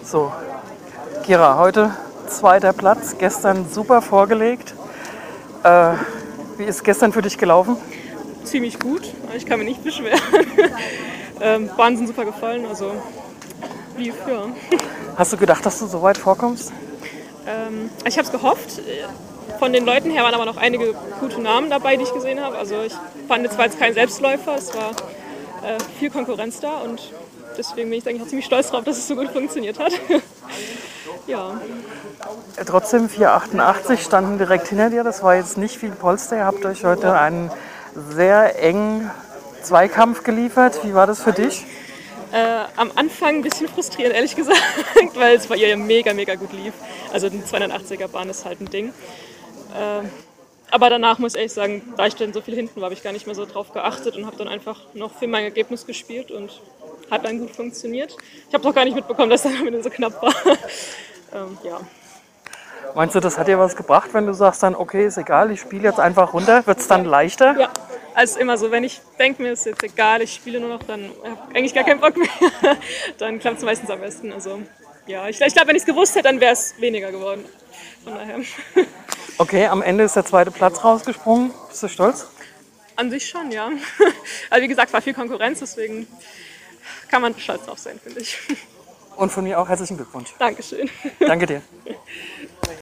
So, Kira, heute zweiter Platz, gestern super vorgelegt. Wie ist gestern für dich gelaufen? Ziemlich gut, ich kann mich nicht beschweren. Bahnen sind super gefallen, also lief, ja. Hast du gedacht, dass du so weit vorkommst? Ich habe es gehofft. Von den Leuten her waren aber noch einige gute Namen dabei, die ich gesehen habe. Also ich fand, es war jetzt kein Selbstläufer, es war viel Konkurrenz da und deswegen bin ich eigentlich auch ziemlich stolz drauf, dass es so gut funktioniert hat. Ja. Trotzdem 4,88 standen direkt hinter dir, das war jetzt nicht viel Polster. Ihr habt euch heute einen sehr engen Zweikampf geliefert. Wie war das für dich? Am Anfang ein bisschen frustrierend, ehrlich gesagt, weil es bei ihr ja mega, mega gut lief. Also die 280er-Bahn ist halt ein Ding. Aber danach muss ich ehrlich sagen, da ich dann so viel hinten war, habe ich gar nicht mehr so drauf geachtet und habe dann einfach noch für mein Ergebnis gespielt und hat dann gut funktioniert. Ich habe doch gar nicht mitbekommen, dass das am Ende so knapp war. Ja. Meinst du, das hat dir was gebracht, wenn du sagst dann, okay, ist egal, ich spiele jetzt einfach runter? Wird es dann leichter? Ja, also immer so, wenn ich denke, mir ist jetzt egal, ich spiele nur noch, dann habe ich eigentlich gar keinen Bock mehr. Dann klappt es meistens am besten. Also ja, ich glaube, wenn ich es gewusst hätte, dann wäre es weniger geworden. Von daher. Okay, am Ende ist der zweite Platz rausgesprungen. Bist du stolz? An sich schon, ja. Also wie gesagt, war viel Konkurrenz, deswegen kann man stolz drauf sein, finde ich. Und von mir auch herzlichen Glückwunsch. Dankeschön. Danke dir.